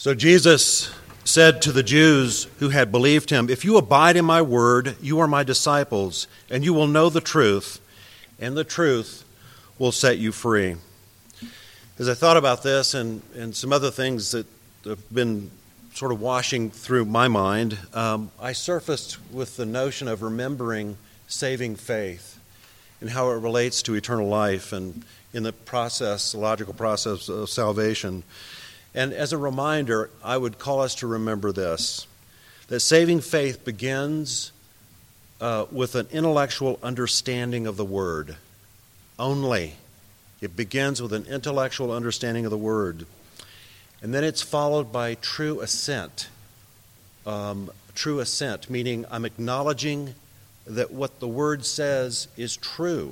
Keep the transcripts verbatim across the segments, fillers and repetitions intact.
So Jesus said to the Jews who had believed him, "If you abide in my word, you are my disciples, and you will know the truth, and the truth will set you free." As I thought about this and, and some other things that have been sort of washing through my mind, um, I surfaced with the notion of remembering saving faith and how it relates to eternal life and in the process, the logical process of salvation. And as a reminder, I would call us to remember this, that saving faith begins uh, with an intellectual understanding of the Word only. It begins with an intellectual understanding of the Word. And then it's followed by true assent. Um, true assent, meaning I'm acknowledging that what the Word says is true.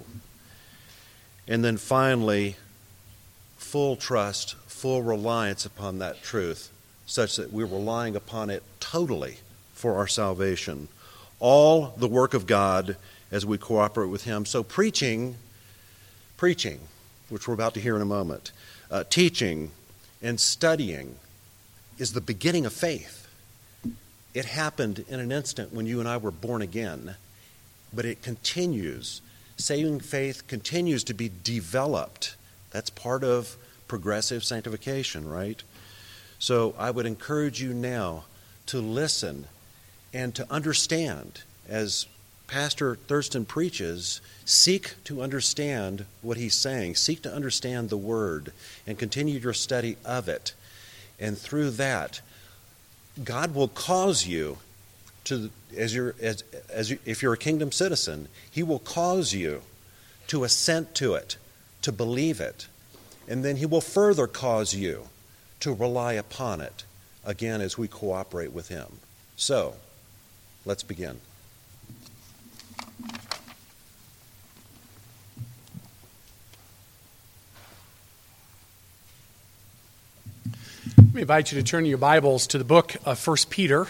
And then finally, full trust, full reliance upon that truth, such that we're relying upon it totally for our salvation. All the work of God as we cooperate with Him. So preaching, preaching, which we're about to hear in a moment, uh, teaching and studying is the beginning of faith. It happened in an instant when you and I were born again, but it continues. Saving faith continues to be developed. That's part of progressive sanctification, right? So I would encourage you now to listen and to understand. As Pastor Thurston preaches, seek to understand what he's saying. Seek to understand the Word and continue your study of it. And through that, God will cause you to, as you're, as, as you, if you're a kingdom citizen, He will cause you to assent to it, to believe it. And then He will further cause you to rely upon it, again, as we cooperate with Him. So, let's begin. Let me invite you to turn your Bibles to the book of First Peter.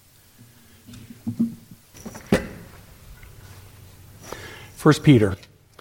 First Peter.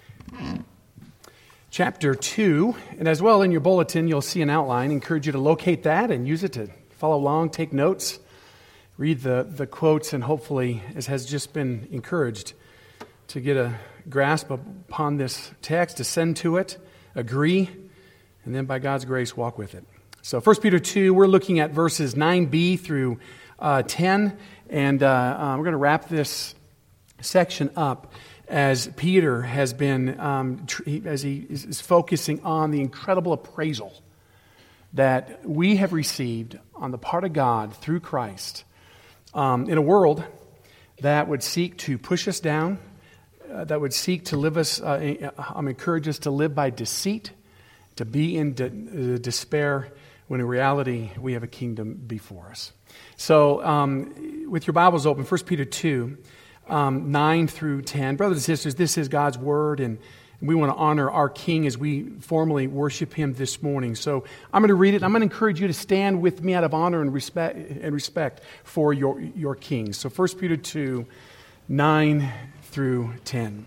Chapter two, and as well in your bulletin, you'll see an outline. I encourage you to locate that and use it to follow along, take notes, read the, the quotes, and hopefully, as has just been encouraged, to get a grasp upon this text, ascend to it, agree, and then by God's grace, walk with it. So First Peter two, we're looking at verses nine b through uh, ten, and uh, uh, we're going to wrap this section up as Peter has been, um, tr- as he is, is focusing on the incredible appraisal that we have received on the part of God through Christ um, in a world that would seek to push us down, uh, that would seek to live us, uh, um, encourage us to live by deceit, to be in de- uh, despair, when in reality we have a kingdom before us. So um, with your Bibles open, First Peter two, Um, nine through ten. Brothers and sisters, this is God's Word, and we want to honor our King as we formally worship Him this morning. So I'm going to read it. I'm going to encourage you to stand with me out of honor and respect and respect for your, your King. So First Peter two, nine through ten.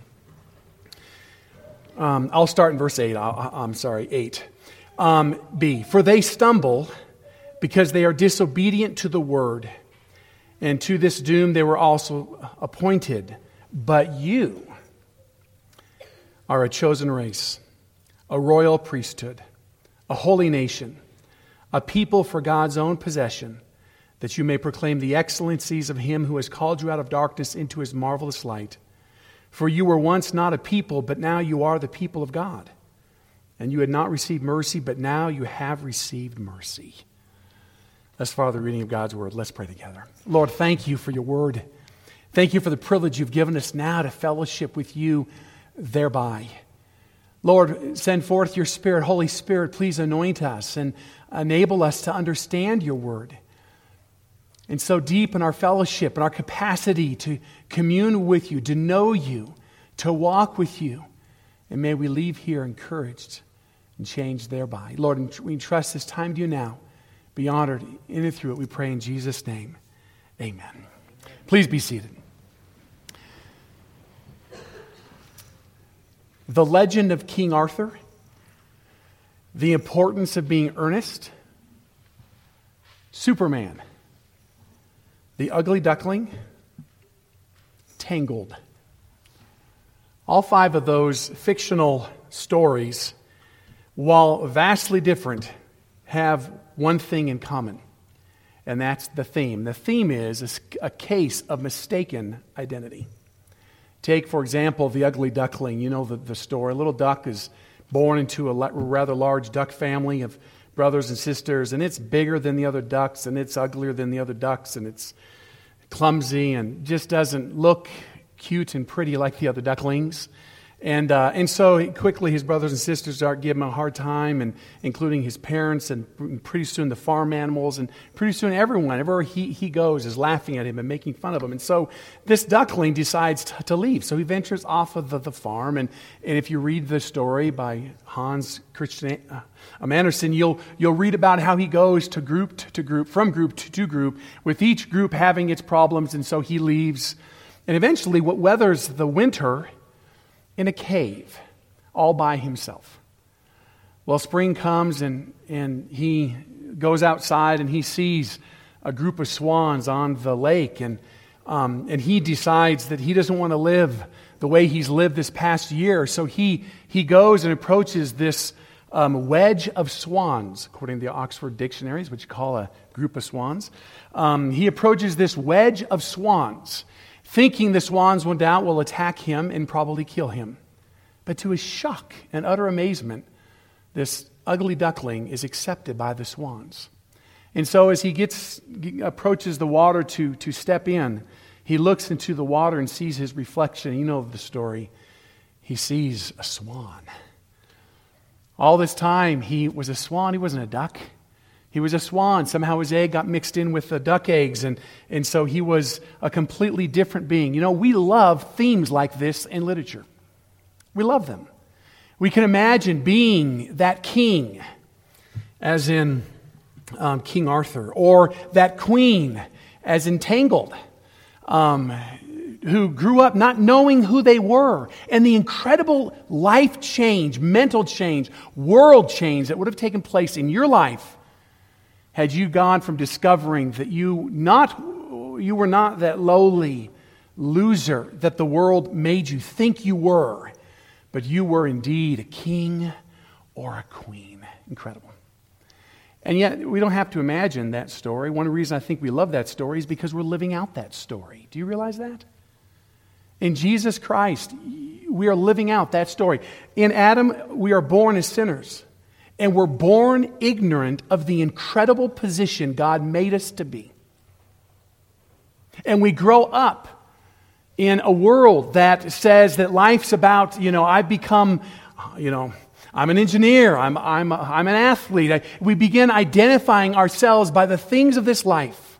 Um, I'll start in verse eight. I'll, I'm sorry, eight. Um, B. For they stumble because they are disobedient to the Word, and to this doom they were also appointed. But you are a chosen race, a royal priesthood, a holy nation, a people for God's own possession, that you may proclaim the excellencies of Him who has called you out of darkness into His marvelous light. For you were once not a people, but now you are the people of God. And you had not received mercy, but now you have received mercy. Let's follow the reading of God's Word. Let's pray together. Lord, thank you for your Word. Thank you for the privilege you've given us now to fellowship with you thereby. Lord, send forth your Spirit. Holy Spirit, please anoint us and enable us to understand your Word. And so deep in our fellowship and our capacity to commune with you, to know you, to walk with you. And may we leave here encouraged and changed thereby. Lord, we entrust this time to you now. Be honored in and through it, we pray in Jesus' name. Amen. Please be seated. The legend of King Arthur, the importance of being earnest, Superman, the ugly duckling, Tangled. All five of those fictional stories, while vastly different, have one thing in common, and that's the theme. The theme is a case of mistaken identity. Take, for example, the ugly duckling. You know the, the story. A little duck is born into a rather large duck family of brothers and sisters, and it's bigger than the other ducks, and it's uglier than the other ducks, and it's clumsy and just doesn't look cute and pretty like the other ducklings. And uh, and so he, quickly his brothers and sisters start giving him a hard time, and including his parents, and pretty soon the farm animals, and pretty soon everyone, everywhere he, he goes, is laughing at him and making fun of him. And so this duckling decides t- to leave. So he ventures off of the, the farm, and, and if you read the story by Hans Christian uh, Andersen, you'll you'll read about how he goes to group to group, from group to, to group, with each group having its problems, and so he leaves. And eventually what weathers the winter in a cave, all by himself. Well, spring comes, and, and he goes outside, and he sees a group of swans on the lake, and um, and he decides that he doesn't want to live the way he's lived this past year. So he he goes and approaches this um, wedge of swans, according to the Oxford dictionaries, which call a group of swans. Um, he approaches this wedge of swans, thinking the swans, no doubt, will attack him and probably kill him. But to his shock and utter amazement, this ugly duckling is accepted by the swans. And so as he gets approaches the water to, to step in, he looks into the water and sees his reflection. You know the story. He sees a swan. All this time, he was a swan. He wasn't a duck. He was a swan. Somehow his egg got mixed in with the duck eggs, and, and so he was a completely different being. You know, we love themes like this in literature. We love them. We can imagine being that king, as in um, King Arthur, or that queen, as in Tangled, um, who grew up not knowing who they were, and the incredible life change, mental change, world change that would have taken place in your life had you gone from discovering that you not you were not that lowly loser that the world made you think you were, but you were indeed a king or a queen. Incredible. And yet, we don't have to imagine that story. One of the reasons I think we love that story is because we're living out that story. Do you realize that? In Jesus Christ, we are living out that story. In Adam, we are born as sinners. And we're born ignorant of the incredible position God made us to be. And we grow up in a world that says that life's about, you know, I've become, you know, I'm an engineer, I'm, I'm, I'm an athlete. I, we begin identifying ourselves by the things of this life.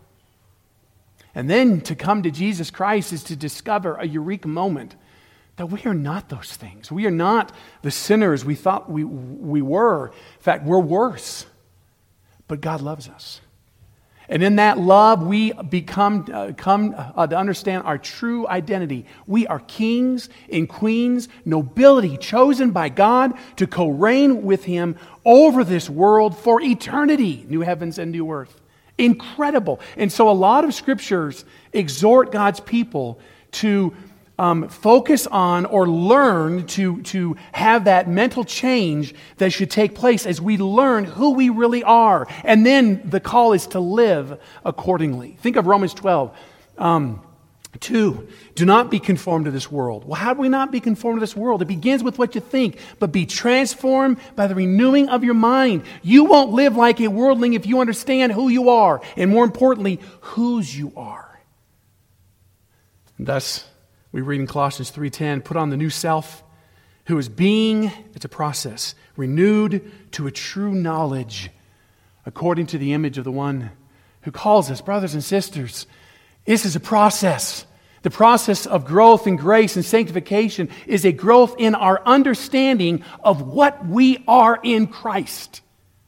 And then to come to Jesus Christ is to discover a eureka moment that we are not those things. We are not the sinners we thought we, we were. In fact, we're worse. But God loves us. And in that love, we become uh, come uh, to understand our true identity. We are kings and queens, nobility chosen by God to co-reign with Him over this world for eternity. New heavens and new earth. Incredible. And so a lot of scriptures exhort God's people to Um, focus on or learn to, to have that mental change that should take place as we learn who we really are. And then the call is to live accordingly. Think of Romans twelve. Um, two, do not be conformed to this world. Well, how do we not be conformed to this world? It begins with what you think, but be transformed by the renewing of your mind. You won't live like a worldling if you understand who you are, and more importantly, whose you are. And thus, we read in Colossians three ten, put on the new self, who is being, it's a process, renewed to a true knowledge, according to the image of the one who calls us. Brothers and sisters, this is a process. The process of growth in grace and sanctification is a growth in our understanding of what we are in Christ.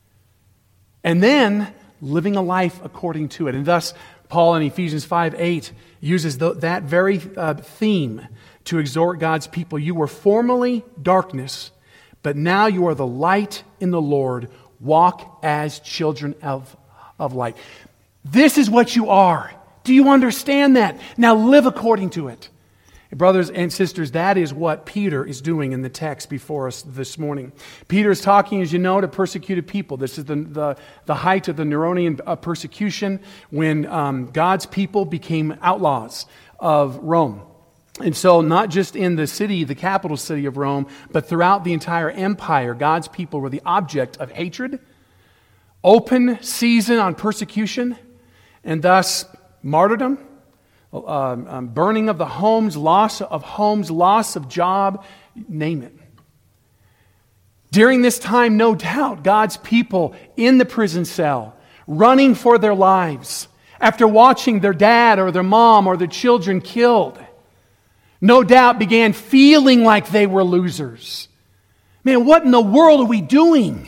And then living a life according to it. And thus, Paul in Ephesians five eight uses the, that very uh, theme to exhort God's people. You were formerly darkness, but now you are the light in the Lord. Walk as children of, of light. This is what you are. Do you understand that? Now live according to it. Brothers and sisters, that is what Peter is doing in the text before us this morning. Peter is talking, as you know, to persecuted people. This is the, the, the height of the Neronian uh, persecution when um, God's people became outlaws of Rome. And so not just in the city, the capital city of Rome, but throughout the entire empire, God's people were the object of hatred, open season on persecution, and thus martyrdom, Um, um, burning of the homes, loss of homes, loss of job, name it. During this time, no doubt, God's people in the prison cell, running for their lives, after watching their dad or their mom or their children killed, no doubt began feeling like they were losers. Man, what in the world are we doing?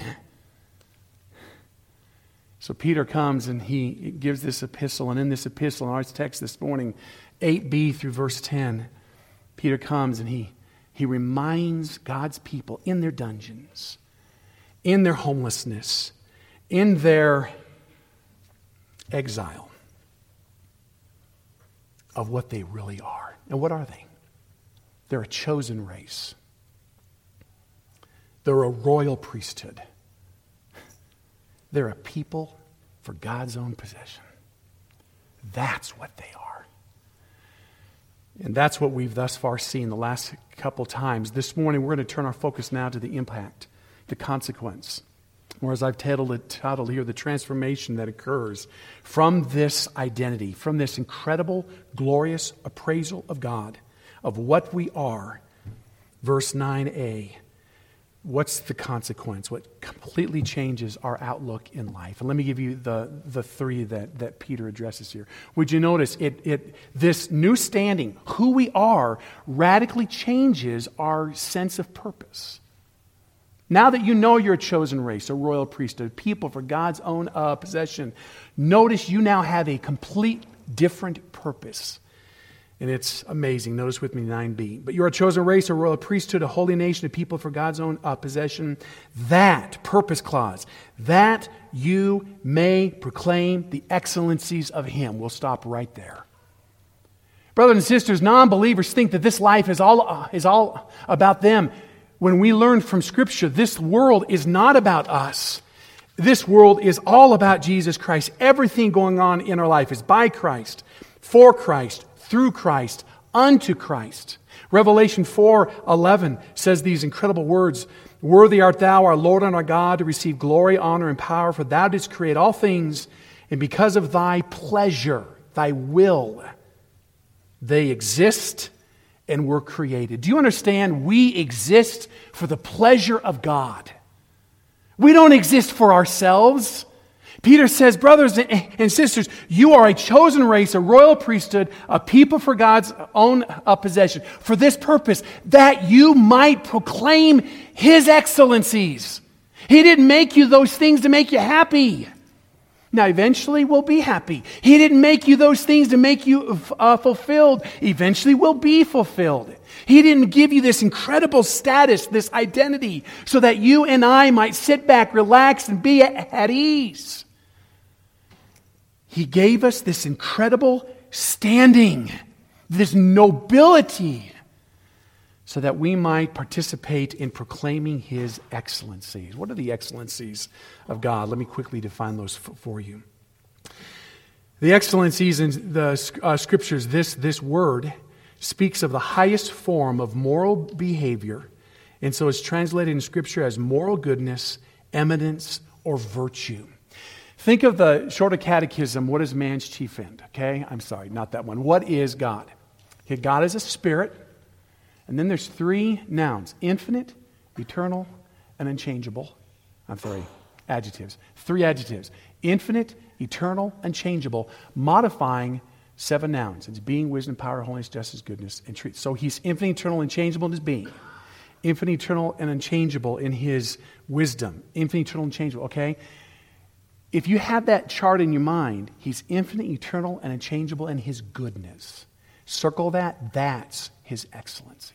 So Peter comes and he gives this epistle, and in this epistle, in our text this morning, eight b through verse ten, Peter comes and he, he reminds God's people in their dungeons, in their homelessness, in their exile, of what they really are. And what are they? They're a chosen race. They're a royal priesthood. They're a people for God's own possession. That's what they are. And that's what we've thus far seen the last couple times. This morning, we're going to turn our focus now to the impact, the consequence. Or as I've titled it, titled here, the transformation that occurs from this identity, from this incredible, glorious appraisal of God, of what we are. Verse nine a. What's the consequence? What completely changes our outlook in life? And let me give you the, the three that, that Peter addresses here. Would you notice it, it this new standing, who we are, radically changes our sense of purpose. Now that you know you're a chosen race, a royal priesthood, people for God's own uh, possession, notice you now have a complete different purpose. And it's amazing. Notice with me nine b. But you're a chosen race, a royal priesthood, a holy nation, a people for God's own uh, possession. That, purpose clause, that you may proclaim the excellencies of Him. We'll stop right there. Brothers and sisters, non-believers think that this life is all, uh, is all about them. When we learn from Scripture, this world is not about us. This world is all about Jesus Christ. Everything going on in our life is by Christ, for Christ, through Christ, unto Christ. Revelation four eleven says these incredible words, "Worthy art thou, our Lord and our God, to receive glory, honor, and power, for thou didst create all things, and because of thy pleasure, thy will, they exist and were created." Do you understand? We exist for the pleasure of God. We don't exist for ourselves. Peter says, brothers and sisters, you are a chosen race, a royal priesthood, a people for God's own possession, for this purpose, that you might proclaim His excellencies. He didn't make you those things to make you happy. Now, eventually we'll be happy. He didn't make you those things to make you uh, fulfilled. Eventually we'll be fulfilled. He didn't give you this incredible status, this identity, so that you and I might sit back, relax, and be at ease. He gave us this incredible standing, this nobility, so that we might participate in proclaiming His excellencies. What are the excellencies of God? Let me quickly define those f- for you. The excellencies in the uh, Scriptures, this, this word speaks of the highest form of moral behavior, and so it's translated in Scripture as moral goodness, eminence, or virtue. Think of the Shorter Catechism, what is man's chief end? Okay, I'm sorry, not that one. What is God? Okay, God is a spirit, and then there's three nouns, infinite, eternal, and unchangeable. I'm sorry, adjectives. Three adjectives, infinite, eternal, unchangeable, modifying seven nouns. It's being, wisdom, power, holiness, justice, goodness, and truth. So He's infinite, eternal, unchangeable in His being. Infinite, eternal, and unchangeable in His wisdom. Infinite, eternal, unchangeable, okay? If you have that chart in your mind, He's infinite, eternal, and unchangeable in His goodness. Circle that. That's His excellencies.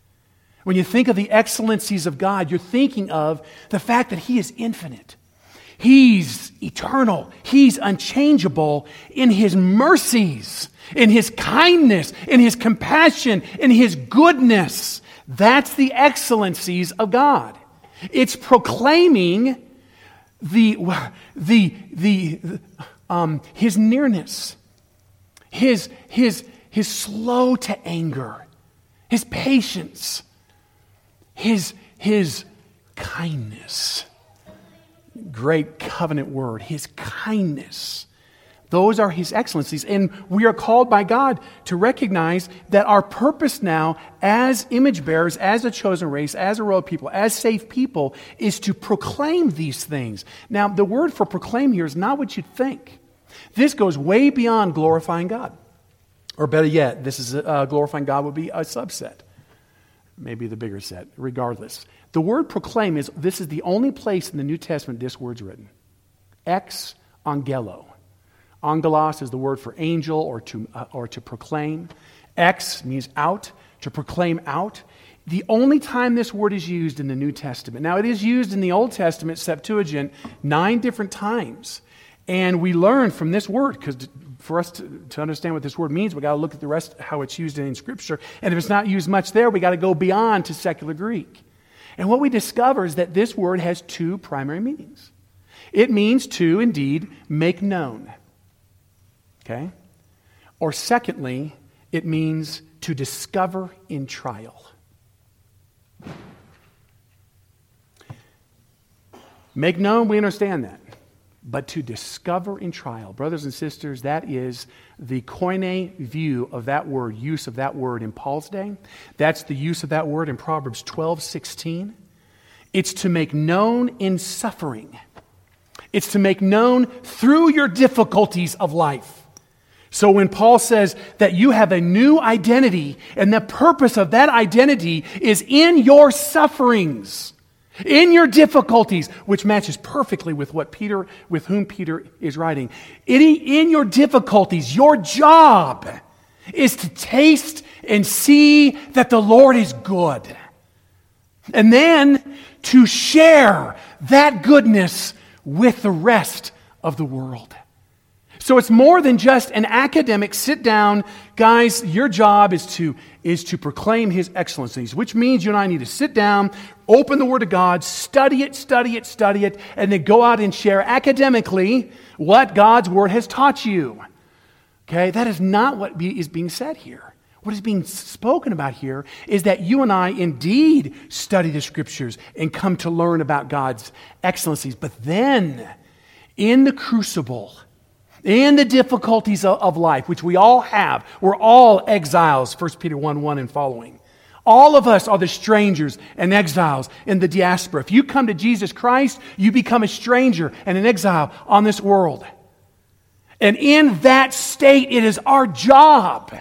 When you think of the excellencies of God, you're thinking of the fact that He is infinite. He's eternal. He's unchangeable in His mercies, in His kindness, in His compassion, in His goodness. That's the excellencies of God. It's proclaiming the, the, the, um, His nearness, His, His, His slow to anger, His patience, His, His kindness. Great covenant word, His kindness. Those are His excellencies. And we are called by God to recognize that our purpose now as image bearers, as a chosen race, as a royal people, as saved people, is to proclaim these things. Now, the word for proclaim here is not what you'd think. This goes way beyond glorifying God. Or better yet, this is uh, glorifying God would be a subset. Maybe the bigger set, regardless. The word proclaim is, this is the only place in the New Testament this word's written. Ex angelo. Angelos is the word for angel or to, uh, or to proclaim. Ex means out, to proclaim out. The only time this word is used in the New Testament. Now, it is used in the Old Testament, Septuagint, nine different times. And we learn from this word, because for us to, to understand what this word means, we got to look at the rest, how it's used in Scripture. And if it's not used much there, we got to go beyond to secular Greek. And what we discover is that this word has two primary meanings. It means to, indeed, make known. Okay? Or secondly, it means to discover in trial. Make known, we understand that. But to discover in trial, brothers and sisters, that is the koine view of that word, use of that word in Paul's day. That's the use of that word in Proverbs twelve sixteen. It's to make known in suffering. It's to make known through your difficulties of life. So when Paul says that you have a new identity, and the purpose of that identity is in your sufferings, in your difficulties, which matches perfectly with what Peter, with whom Peter is writing. In, in your difficulties, your job is to taste and see that the Lord is good. And then to share that goodness with the rest of the world. So it's more than just an academic sit down, guys, your job is to, is to proclaim His excellencies, which means you and I need to sit down, open the Word of God, study it, study it, study it, and then go out and share academically what God's Word has taught you. Okay, that is not what be, is being said here. What is being spoken about here is that you and I indeed study the Scriptures and come to learn about God's excellencies, but then in the crucible, in the difficulties of life, which we all have, we're all exiles, First Peter one one and following. All of us are the strangers and exiles in the diaspora. If you come to Jesus Christ, you become a stranger and an exile on this world. And in that state, it is our job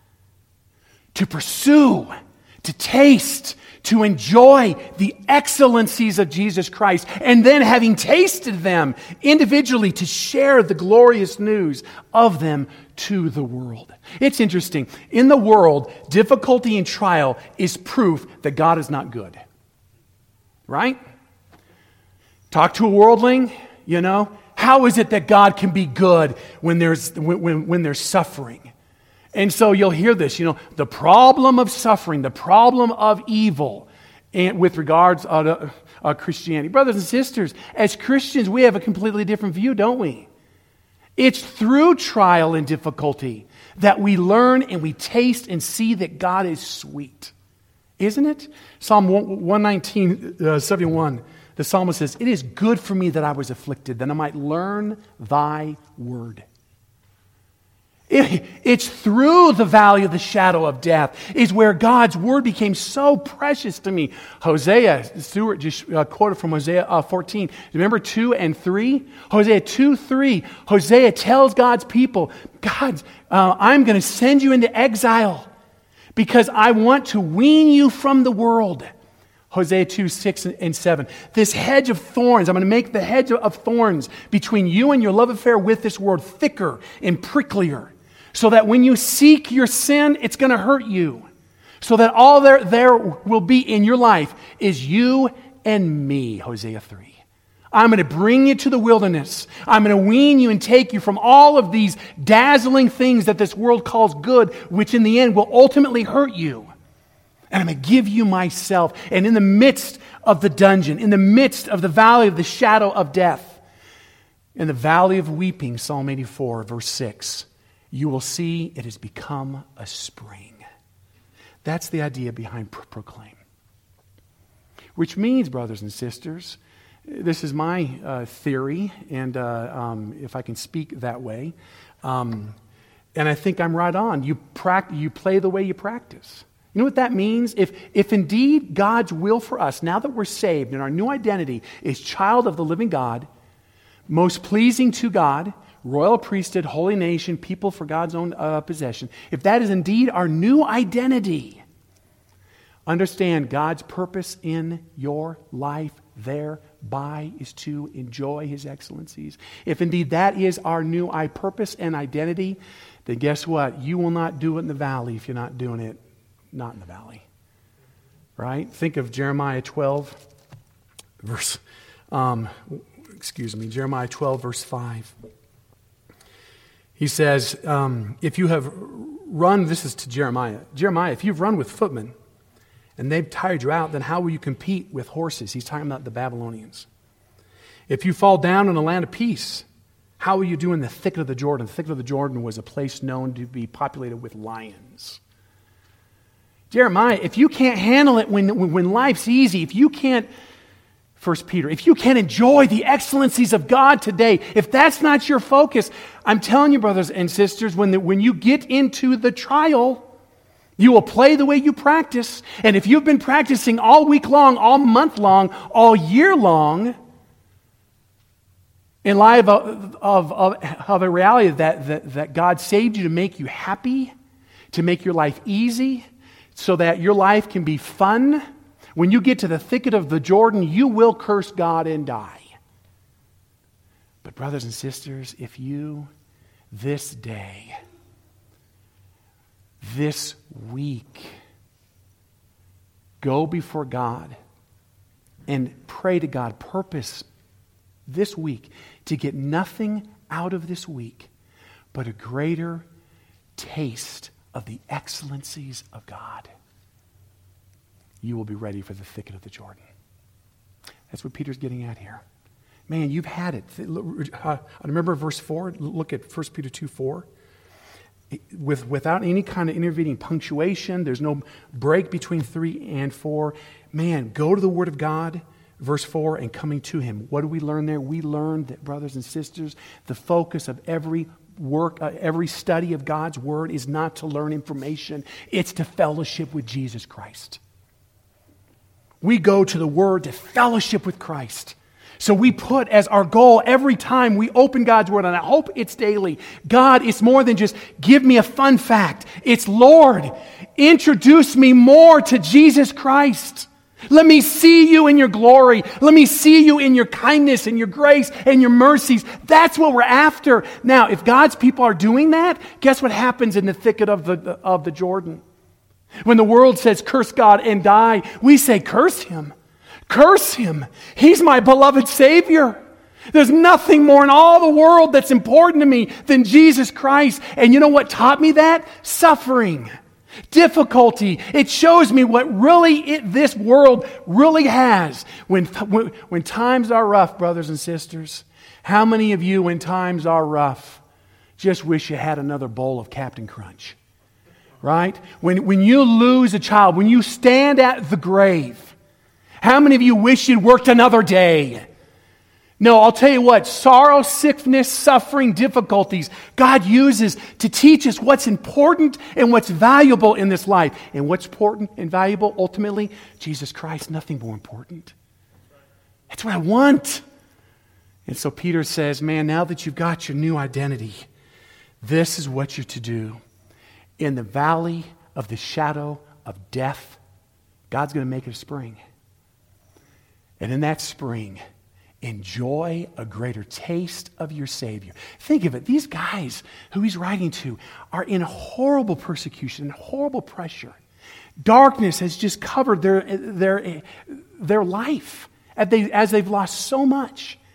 to pursue, to taste, to enjoy the excellencies of Jesus Christ, and then having tasted them individually, to share the glorious news of them to the world. It's interesting. In the world, difficulty and trial is proof that God is not good. Right? Talk to a worldling, you know. How is it that God can be good when there's when, when, when there's suffering? And so you'll hear this, you know, the problem of suffering, the problem of evil, and with regards uh, to uh, Christianity. Brothers and sisters, as Christians, we have a completely different view, don't we? It's through trial and difficulty that we learn and we taste and see that God is sweet. Isn't it? Psalm one nineteen, uh, seventy-one, the psalmist says, "It is good for me that I was afflicted, that I might learn thy word." It, it's through the valley of the shadow of death is where God's word became so precious to me. Hosea, Stuart just uh, quoted from Hosea uh, fourteen. Remember two and three? Hosea two, three. Hosea tells God's people, God, uh, I'm going to send you into exile because I want to wean you from the world. Hosea two, six and seven. This hedge of thorns, I'm going to make the hedge of thorns between you and your love affair with this world thicker and pricklier, so that when you seek your sin, it's going to hurt you. So that all there, there will be in your life is you and me, Hosea three. I'm going to bring you to the wilderness. I'm going to wean you and take you from all of these dazzling things that this world calls good, which in the end will ultimately hurt you. And I'm going to give you myself. And in the midst of the dungeon, in the midst of the valley of the shadow of death, in the valley of weeping, Psalm eighty-four, verse six, you will see it has become a spring. That's the idea behind pro- proclaim. Which means, brothers and sisters, this is my uh, theory, and uh, um, if I can speak that way, um, and I think I'm right on. You pract- you play the way you practice. You know what that means? If, if indeed God's will for us, now that we're saved and our new identity is child of the living God, most pleasing to God, royal priesthood, holy nation, people for God's own uh, possession, if that is indeed our new identity, understand God's purpose in your life thereby is to enjoy His excellencies. If indeed that is our new I purpose and identity, then guess what? You will not do it in the valley if you're not doing it not in the valley. Right? Think of Jeremiah twelve, verse, um, excuse me, Jeremiah twelve, verse five. He says, um, if you have run, this is to Jeremiah, Jeremiah, if you've run with footmen, and they've tired you out, then how will you compete with horses? He's talking about the Babylonians. If you fall down in a land of peace, how will you do in the thicket of the Jordan? The thicket of the Jordan was a place known to be populated with lions. Jeremiah, if you can't handle it when, when life's easy, if you can't, First Peter, if you can't enjoy the excellencies of God today, if that's not your focus, I'm telling you, brothers and sisters, when, the, when you get into the trial, you will play the way you practice. And if you've been practicing all week long, all month long, all year long, in light of, of, of, of a reality that, that, that God saved you to make you happy, to make your life easy, so that your life can be fun, when you get to the thicket of the Jordan, you will curse God and die. But brothers and sisters, if you this day, this week, go before God and pray to God, purpose this week to get nothing out of this week but a greater taste of the excellencies of God, you will be ready for the thicket of the Jordan. That's what Peter's getting at here. Man, you've had it. Uh, remember verse four? Look at First Peter two four. With, without any kind of intervening punctuation, there's no break between three and four. Man, go to the Word of God, verse four, and coming to Him. What do we learn there? We learn that, brothers and sisters, the focus of every work, uh, every study of God's Word is not to learn information. It's to fellowship with Jesus Christ. We go to the Word to fellowship with Christ. So we put as our goal every time we open God's Word, and I hope it's daily, God, it's more than just give me a fun fact. It's, Lord, introduce me more to Jesus Christ. Let me see you in your glory. Let me see you in your kindness and your grace and your mercies. That's what we're after. Now, if God's people are doing that, guess what happens in the thicket of the, of the Jordan? When the world says, curse God and die, we say, curse Him. Curse Him. He's my beloved Savior. There's nothing more in all the world that's important to me than Jesus Christ. And you know what taught me that? Suffering. Difficulty. It shows me what really it, this world really has. When, when, when times are rough, brothers and sisters, how many of you, when times are rough, just wish you had another bowl of Captain Crunch? Right? When, when you lose a child, when you stand at the grave, how many of you wish you'd worked another day? No, I'll tell you what, sorrow, sickness, suffering, difficulties, God uses to teach us what's important and what's valuable in this life. And what's important and valuable, ultimately, Jesus Christ, nothing more important. That's what I want. And so Peter says, man, now that you've got your new identity, this is what you're to do. In the valley of the shadow of death, God's going to make it a spring. And in that spring, enjoy a greater taste of your Savior. Think of it. These guys who he's writing to are in horrible persecution, horrible pressure. Darkness has just covered their, their, their life as, they, as they've lost so much.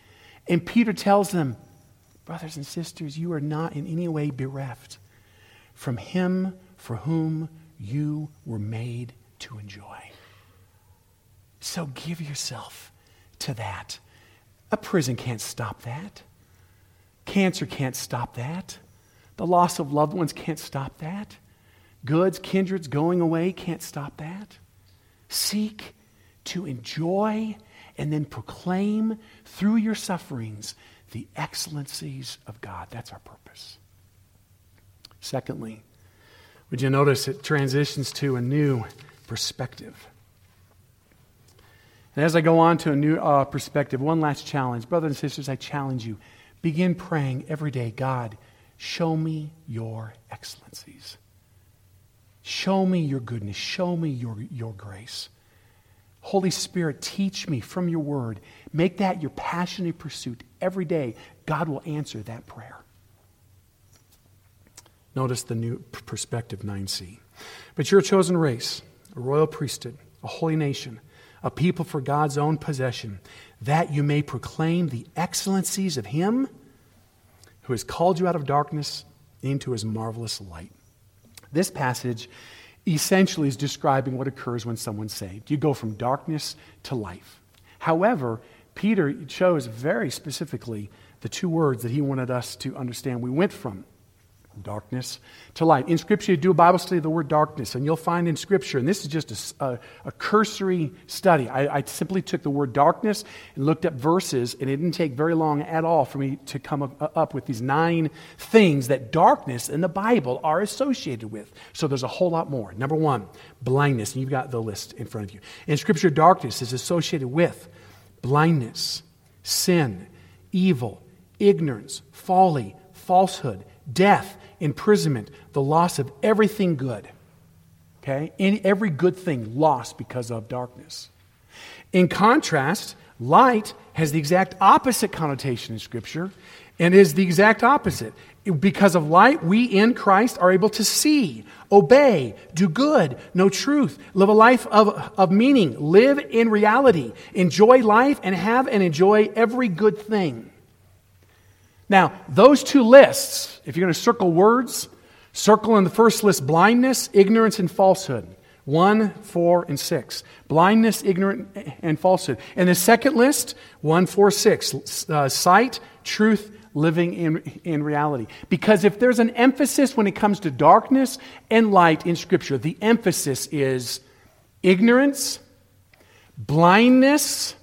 And Peter tells them, brothers and sisters, you are not in any way bereft from him for whom you were made to enjoy. So give yourself to that. A prison can't stop that. Cancer can't stop that. The loss of loved ones can't stop that. Goods, kindreds going away can't stop that. Seek to enjoy and then proclaim through your sufferings the excellencies of God. That's our purpose. Secondly, would you notice it transitions to a new perspective? And as I go on to a new uh, perspective, one last challenge. Brothers and sisters, I challenge you. Begin praying every day, God, show me your excellencies. Show me your goodness. Show me your, your grace. Holy Spirit, teach me from your word. Make that your passionate pursuit every day. God will answer that prayer. Notice the new perspective, nine C. But you're a chosen race, a royal priesthood, a holy nation, a people for God's own possession, that you may proclaim the excellencies of him who has called you out of darkness into his marvelous light. This passage essentially is describing what occurs when someone's saved. You go from darkness to life. However, Peter chose very specifically the two words that he wanted us to understand. We went from darkness to light. In Scripture, you do a Bible study of the word darkness, and you'll find in Scripture, and this is just a, a, a cursory study. I, I simply took the word darkness and looked up verses, and it didn't take very long at all for me to come up, up with these nine things that darkness in the Bible are associated with. So there's a whole lot more. Number one, blindness, and you've got the list in front of you. In Scripture, darkness is associated with blindness, sin, evil, ignorance, folly, falsehood, death, imprisonment, the loss of everything good. Okay? Any, every good thing lost because of darkness. In contrast, light has the exact opposite connotation in Scripture and is the exact opposite. Because of light, we in Christ are able to see, obey, do good, know truth, live a life of, of meaning, live in reality, enjoy life, and have and enjoy every good thing. Now, those two lists, if you're going to circle words, circle in the first list blindness, ignorance, and falsehood. One, four, and six. Blindness, ignorance, and falsehood. And the second list, one, four, six. Uh, sight, truth, living in, in reality. Because if there's an emphasis when it comes to darkness and light in Scripture, the emphasis is ignorance, blindness,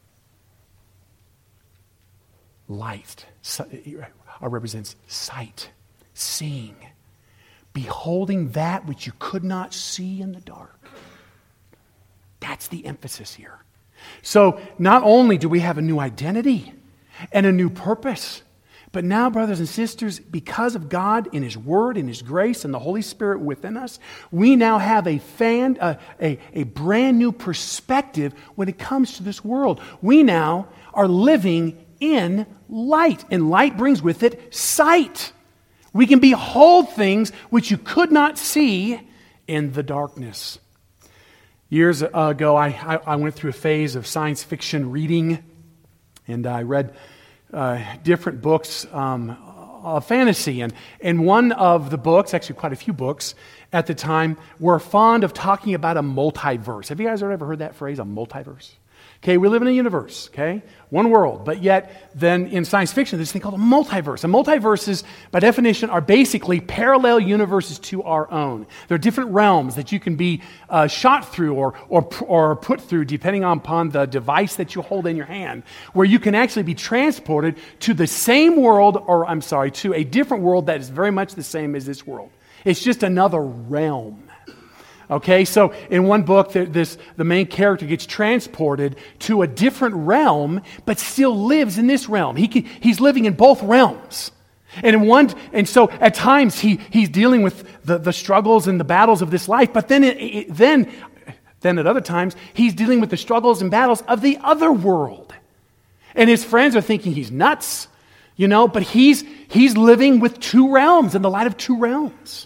light. Represents sight, seeing, beholding that which you could not see in the dark. That's the emphasis here. So not only do we have a new identity and a new purpose, but now, brothers and sisters, because of God in His Word, in His grace, and the Holy Spirit within us, we now have a, fan, a, a, a brand new perspective when it comes to this world. We now are living in light, and light brings with it sight. We can behold things which you could not see in the darkness. Years ago, I, I, I went through a phase of science fiction reading, and I read uh, different books um, of fantasy. And, and one of the books, actually quite a few books at the time, were fond of talking about a multiverse. Have you guys ever heard that phrase, a multiverse? Okay, we live in a universe, okay? One world. But yet, then in science fiction, there's this thing called a multiverse. And multiverses, by definition, are basically parallel universes to our own. They're different realms that you can be uh, shot through or, or, or put through, depending upon the device that you hold in your hand, where you can actually be transported to the same world, or I'm sorry, to a different world that is very much the same as this world. It's just another realm. Okay, so in one book, this the main character gets transported to a different realm, but still lives in this realm. He can, he's living in both realms, and in one, and so at times he he's dealing with the, the struggles and the battles of this life, but then it, it, then then at other times he's dealing with the struggles and battles of the other world, and his friends are thinking he's nuts, you know, but he's he's living with two realms in the light of two realms.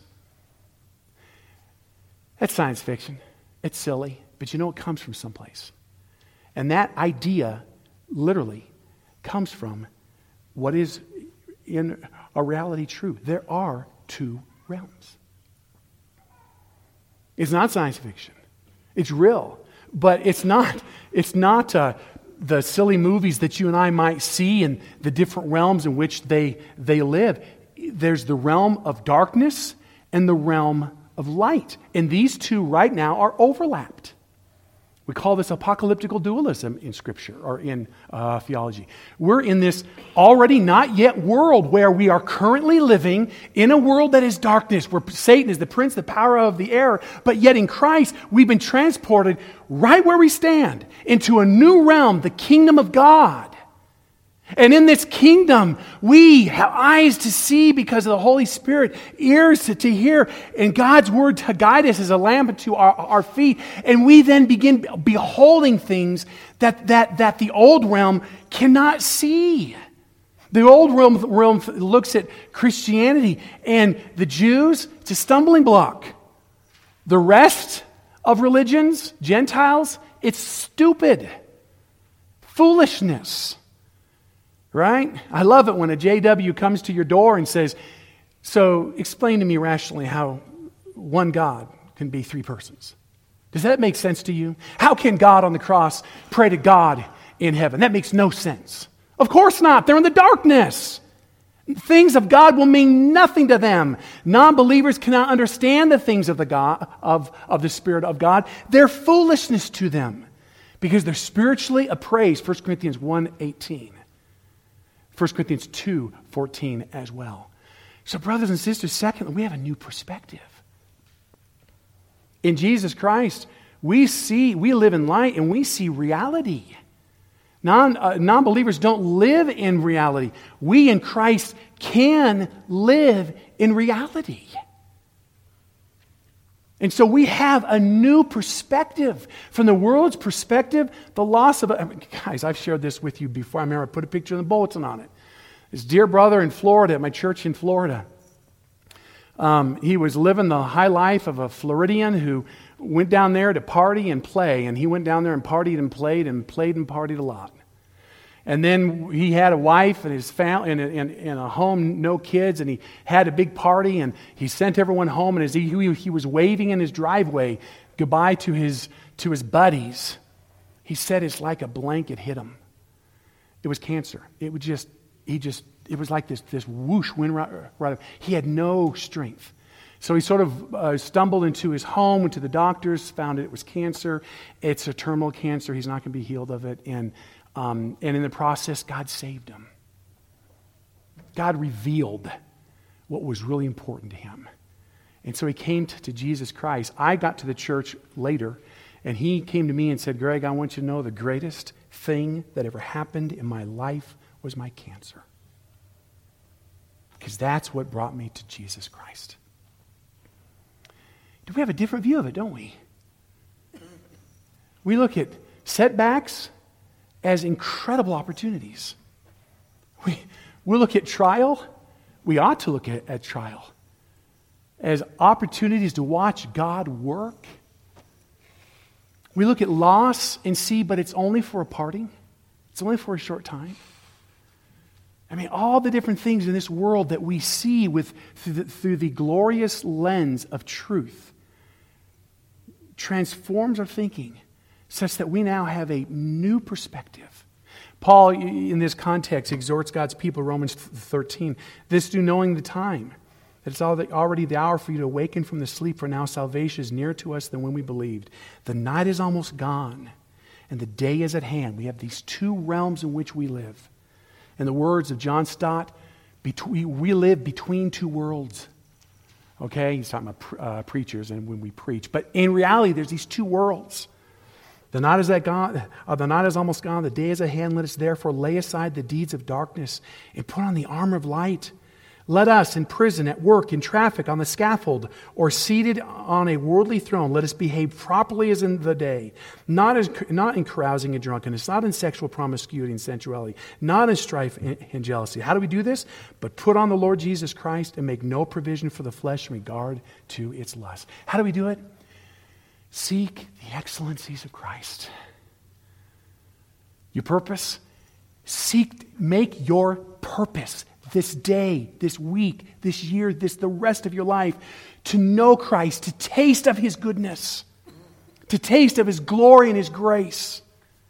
That's science fiction. It's silly, but you know it comes from someplace. And that idea, literally, comes from what is in a reality true. There are two realms. It's not science fiction. It's real. But it's not, it's not uh, the silly movies that you and I might see and the different realms in which they, they live. There's the realm of darkness and the realm of light. And these two right now are overlapped. We call this apocalyptical dualism in Scripture or in uh, theology. We're in this already not yet world where we are currently living in a world that is darkness, where Satan is the prince, the power of the air. But yet in Christ, we've been transported right where we stand into a new realm, the kingdom of God. And in this kingdom, we have eyes to see because of the Holy Spirit, ears to, to hear, and God's word to guide us as a lamp unto our, our feet. And we then begin beholding things that, that, that the old realm cannot see. The old realm, realm looks at Christianity and the Jews, it's a stumbling block. The rest of religions, Gentiles, it's stupid. Foolishness. Right? I love it when a J W comes to your door and says, so explain to me rationally how one God can be three persons. Does that make sense to you? How can God on the cross pray to God in heaven? That makes no sense. Of course not. They're in the darkness. Things of God will mean nothing to them. Non-believers cannot understand the things of the God of, of the Spirit of God. They're foolishness to them because they're spiritually appraised. First Corinthians one eighteen. First Corinthians two fourteen as well. So brothers and sisters, secondly, we have a new perspective. In Jesus Christ, we see, we live in light and we see reality. Non, uh, non-believers don't live in reality. We in Christ can live in reality. And so we have a new perspective. From the world's perspective, the loss of... I mean, guys, I've shared this with you before. I remember I put a picture in the bulletin on it. This dear brother in Florida, at my church in Florida, um, he was living the high life of a Floridian who went down there to party and play. And he went down there and partied and played and played and partied a lot. And then he had a wife and his family and a, a home, no kids, and he had a big party and he sent everyone home. And as he, he was waving in his driveway goodbye to his to his buddies, he said it's like a blanket hit him. It was cancer. It would just he just it was like this this whoosh went right, right. He had no strength. So he sort of uh, stumbled into his home, went to the doctors, found it was cancer. It's a terminal cancer. He's not going to be healed of it. And Um, and in the process, God saved him. God revealed what was really important to him. And so he came to, to Jesus Christ. I got to the church later, and he came to me and said, Greg, I want you to know the greatest thing that ever happened in my life was my cancer. Because that's what brought me to Jesus Christ. Do we have a different view of it, don't we? We look at setbacks as incredible opportunities. We, we look at trial, we ought to look at, at trial as opportunities to watch God work. We look at loss and see, but it's only for a parting. It's only for a short time. I mean, all the different things in this world that we see with through the, through the glorious lens of truth transforms our thinking such that we now have a new perspective. Paul, in this context, exhorts God's people, Romans thirteen, this do knowing the time, that it's already the hour for you to awaken from the sleep, for now salvation is nearer to us than when we believed. The night is almost gone, and the day is at hand. We have these two realms in which we live. In the words of John Stott, we live between two worlds. Okay, he's talking about uh, preachers and when we preach. But in reality, there's these two worlds. The night is that gone, uh, the night is almost gone, the day is at hand. Let us therefore lay aside the deeds of darkness and put on the armor of light. Let us in prison, at work, in traffic, on the scaffold, or seated on a worldly throne, let us behave properly as in the day, not, as, not in carousing and drunkenness, not in sexual promiscuity and sensuality, not in strife and jealousy. How do we do this? But put on the Lord Jesus Christ and make no provision for the flesh in regard to its lust. How do we do it? Seek the excellencies of Christ. Your purpose? Seek, make your purpose this day, this week, this year, this the rest of your life, to know Christ, to taste of His goodness, to taste of His glory and His grace.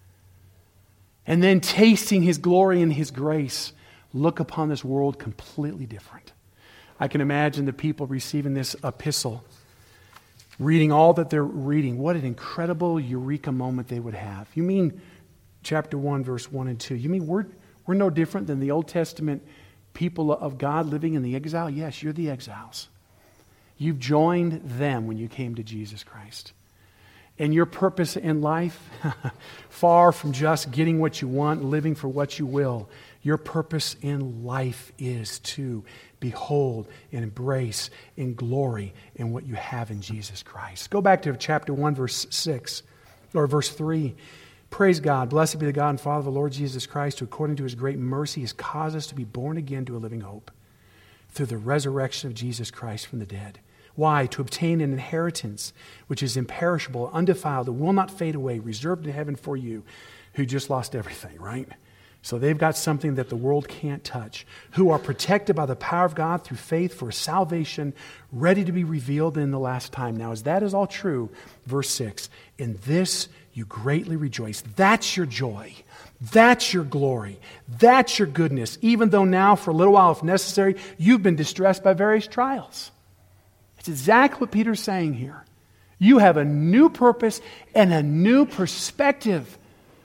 And then tasting His glory and His grace, look upon this world completely different. I can imagine the people receiving this epistle, reading all that they're reading. What an incredible eureka moment they would have. You mean chapter one, verse one and two. You mean we're, we're no different than the Old Testament people of God living in the exile? Yes, you're the exiles. You've joined them when you came to Jesus Christ. And your purpose in life, far from just getting what you want, living for what you will, your purpose in life is to behold and embrace in glory in what you have in Jesus Christ. Go back to chapter one, verse six, or verse three. Praise God. Blessed be the God and Father of the Lord Jesus Christ, who according to His great mercy has caused us to be born again to a living hope through the resurrection of Jesus Christ from the dead. Why? To obtain an inheritance which is imperishable, undefiled, that will not fade away, reserved in heaven for you, who just lost everything, right? So they've got something that the world can't touch, who are protected by the power of God through faith for salvation, ready to be revealed in the last time. Now, as that is all true, verse six, in this you greatly rejoice. That's your joy. That's your glory. That's your goodness. Even though now, for a little while, if necessary, you've been distressed by various trials. It's exactly what Peter's saying here. You have a new purpose and a new perspective.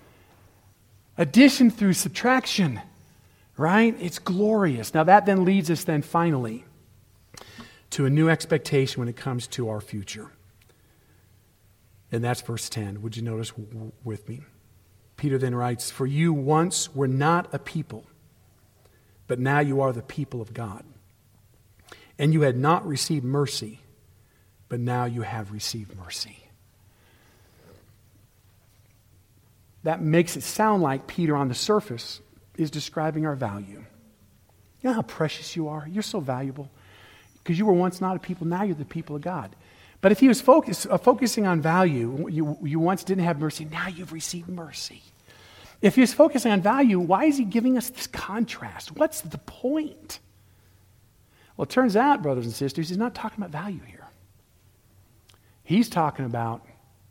Addition through subtraction, right? It's glorious. Now that then leads us then finally to a new expectation when it comes to our future. And that's verse ten. Would you notice w- with me? Peter then writes, "For you once were not a people, but now you are the people of God. And you had not received mercy, but now you have received mercy." That makes it sound like Peter on the surface is describing our value. You know how precious you are? You're so valuable. Because you were once not a people, now you're the people of God. But if he was focus, uh, focusing on value, you, you once didn't have mercy, now you've received mercy. If he was focusing on value, why is he giving us this contrast? What's the point? Well, it turns out, brothers and sisters, he's not talking about value here. He's talking about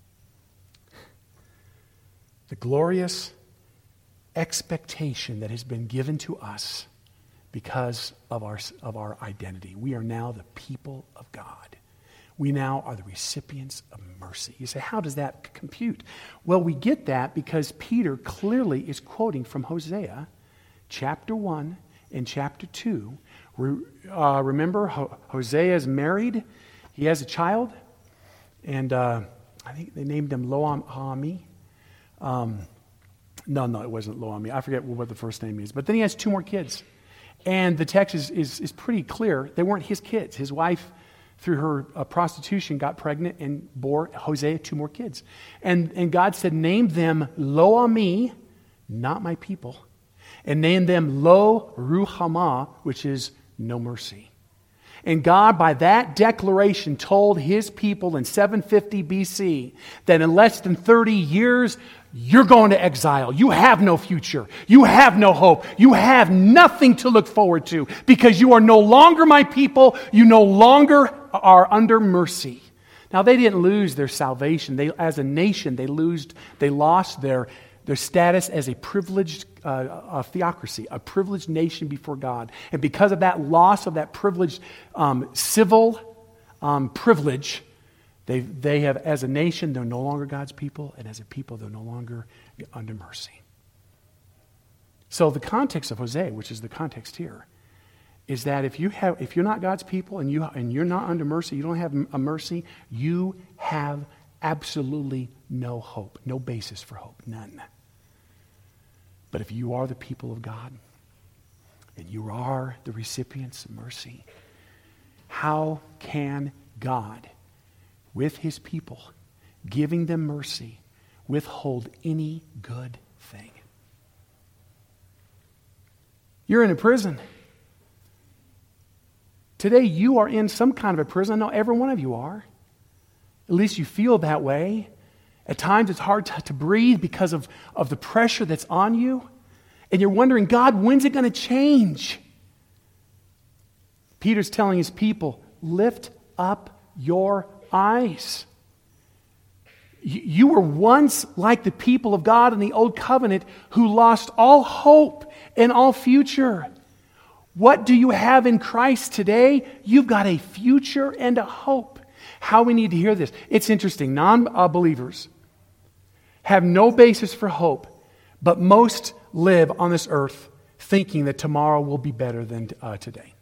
the glorious expectation that has been given to us because of our, of our identity. We are now the people of God. We now are the recipients of mercy. You say, how does that compute? Well, we get that because Peter clearly is quoting from Hosea chapter one and chapter two. Uh, remember, Ho- Hosea is married. He has a child. And uh, I think they named him Lo-Ammi. Um, no, no, it wasn't Lo-Ammi. I forget what the first name is. But then he has two more kids. And the text is, is, is pretty clear. They weren't his kids. His wife, through her uh, prostitution, got pregnant and bore Hosea two more kids. And, and God said, name them Lo-Ammi, not my people, and name them Lo-Ruhamah, which is no mercy. And God, by that declaration, told his people in seven fifty B C that in less than thirty years, you're going to exile. You have no future. You have no hope. You have nothing to look forward to because you are no longer my people. You no longer are under mercy. Now, they didn't lose their salvation. They, as a nation, they, losed, they lost their, their status as a privileged uh, a theocracy, a privileged nation before God. And because of that loss of that privileged um, civil um, privilege, They, they have, as a nation, they're no longer God's people, and as a people, they're no longer under mercy. So the context of Hosea, which is the context here, is that if you have, if you're not God's people and you and you're not under mercy, you don't have a mercy, you have absolutely no hope, no basis for hope, none. But if you are the people of God and you are the recipients of mercy, how can God, with his people, giving them mercy, withhold any good thing? You're in a prison. Today you are in some kind of a prison. I know every one of you are. At least you feel that way. At times it's hard to, to breathe because of, of the pressure that's on you. And you're wondering, God, when's it going to change? Peter's telling his people, lift up your eyes. You were once like the people of God in the Old Covenant who lost all hope and all future. What do you have in Christ today? You've got a future and a hope. How we need to hear this. It's interesting. Non-believers have no basis for hope, but most live on this earth thinking that tomorrow will be better than uh, today.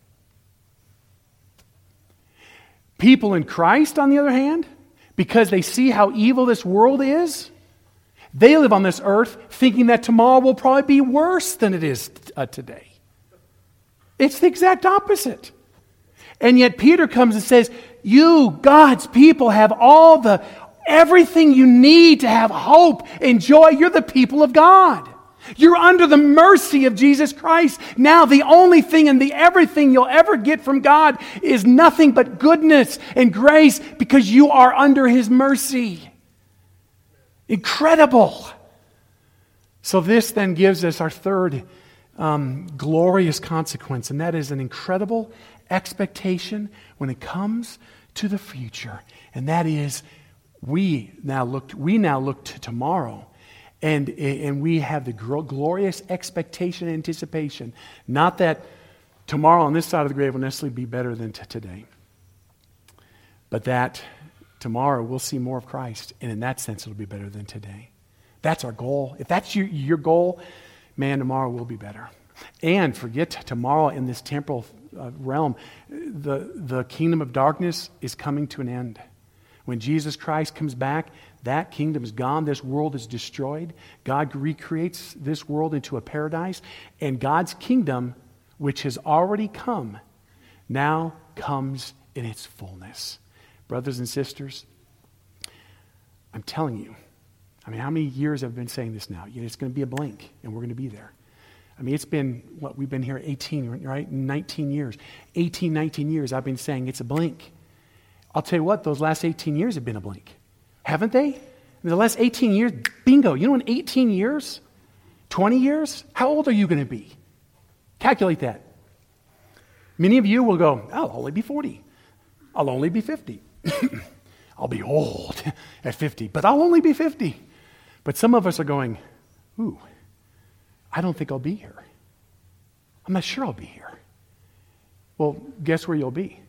People in Christ, on the other hand, because they see how evil this world is, they live on this earth thinking that tomorrow will probably be worse than it is uh, today. It's the exact opposite. And yet Peter comes and says, you, God's people, have all the, everything you need to have hope and joy. You're the people of God. You're under the mercy of Jesus Christ. Now the only thing and the everything you'll ever get from God is nothing but goodness and grace because you are under His mercy. Incredible. So this then gives us our third um, glorious consequence, and that is an incredible expectation when it comes to the future. And that is we now look, we now look to tomorrow. And, and we have the glorious expectation and anticipation. Not that tomorrow on this side of the grave will necessarily be better than t- today. But that tomorrow we'll see more of Christ. And in that sense, it'll be better than today. That's our goal. If that's your, your goal, man, tomorrow will be better. And forget tomorrow in this temporal uh, realm, the, the kingdom of darkness is coming to an end. When Jesus Christ comes back, that kingdom is gone. This world is destroyed. God recreates this world into a paradise. And God's kingdom, which has already come, now comes in its fullness. Brothers and sisters, I'm telling you, I mean, how many years have I been saying this now? You know, it's going to be a blink, and we're going to be there. I mean, it's been, what, we've been here eighteen, right? nineteen years. eighteen, nineteen years, I've been saying it's a blink. I'll tell you what, those last eighteen years have been a blink. Haven't they? In the last eighteen years, bingo. You know, in eighteen years, twenty years, how old are you going to be? Calculate that. Many of you will go, I'll only be forty. I'll only be fifty. I'll be old at fifty, but I'll only be fifty. But some of us are going, ooh, I don't think I'll be here. I'm not sure I'll be here. Well, guess where you'll be?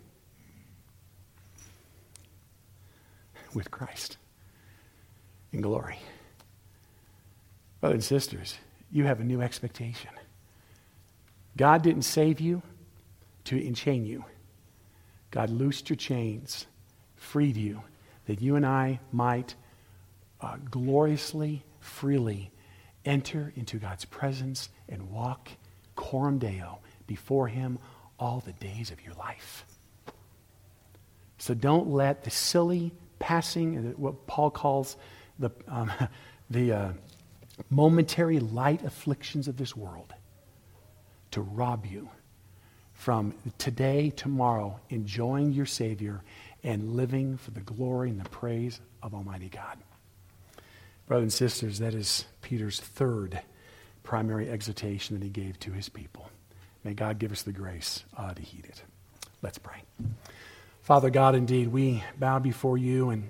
With Christ in glory. Brothers and sisters, you have a new expectation. God didn't save you to enchain you. God loosed your chains, freed you, that you and I might uh, gloriously, freely enter into God's presence and walk coram Deo before Him all the days of your life. So don't let the silly passing, what Paul calls the um, the uh, momentary light afflictions of this world, to rob you from today, tomorrow, enjoying your Savior and living for the glory and the praise of Almighty God. Brothers and sisters, that is Peter's third primary exhortation that he gave to his people. May God give us the grace uh, to heed it. Let's pray. Father God, indeed, we bow before you and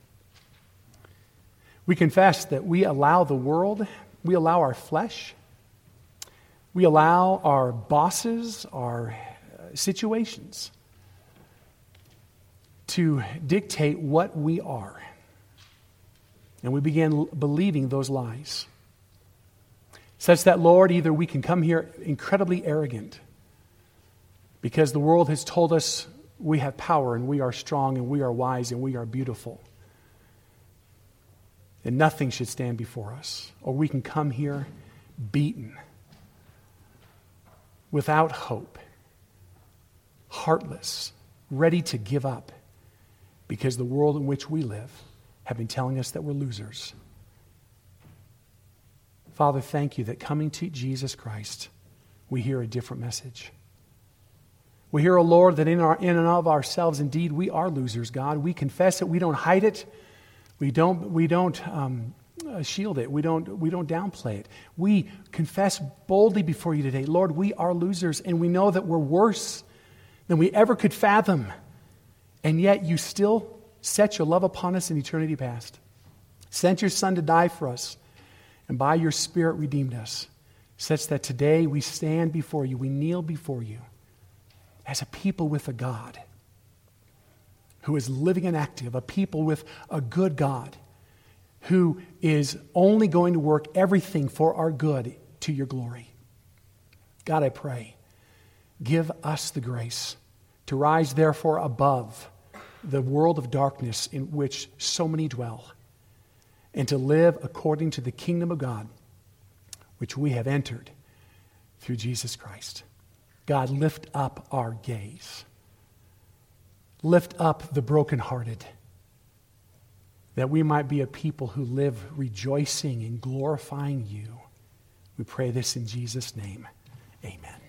we confess that we allow the world, we allow our flesh, we allow our bosses, our situations to dictate what we are. And we begin believing those lies. Such that, Lord, either we can come here incredibly arrogant because the world has told us we have power and we are strong and we are wise and we are beautiful, and nothing should stand before us. Or we can come here beaten, without hope, heartless, ready to give up because the world in which we live have been telling us that we're losers. Father, thank you that coming to Jesus Christ, we hear a different message. We hear, O Lord, that in, our, in and of ourselves, indeed, we are losers, God. We confess it. We don't hide it. We don't, we don't um, uh, shield it. We don't, we don't downplay it. We confess boldly before you today, Lord, we are losers, and we know that we're worse than we ever could fathom. And yet you still set your love upon us in eternity past. Sent your Son to die for us, and by your Spirit redeemed us, such that today we stand before you, we kneel before you as a people with a God who is living and active, a people with a good God who is only going to work everything for our good to your glory. God, I pray, give us the grace to rise therefore above the world of darkness in which so many dwell, and to live according to the kingdom of God, which we have entered through Jesus Christ. God, lift up our gaze. Lift up the brokenhearted, that we might be a people who live rejoicing and glorifying you. We pray this in Jesus' name. Amen.